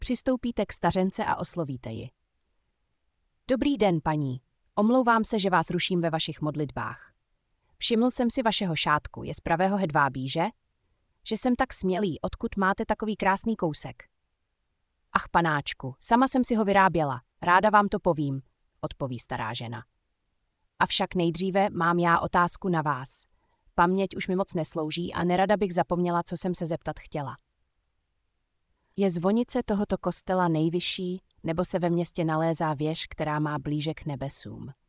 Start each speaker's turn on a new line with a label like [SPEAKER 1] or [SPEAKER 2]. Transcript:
[SPEAKER 1] Přistoupíte k stařence a oslovíte ji. Dobrý den, paní. Omlouvám se, že vás ruším ve vašich modlitbách. Všiml jsem si vašeho šátku, je z pravého hedvábí, že? Že jsem tak smělý, odkud máte takový krásný kousek? Ach, panáčku, sama jsem si ho vyráběla, ráda vám to povím, odpoví stará žena. Avšak nejdříve mám já otázku na vás. Paměť už mi moc neslouží a nerada bych zapomněla, co jsem se zeptat chtěla. Je zvonice tohoto kostela nejvyšší, nebo se ve městě nalézá věž, která má blíže k nebesům?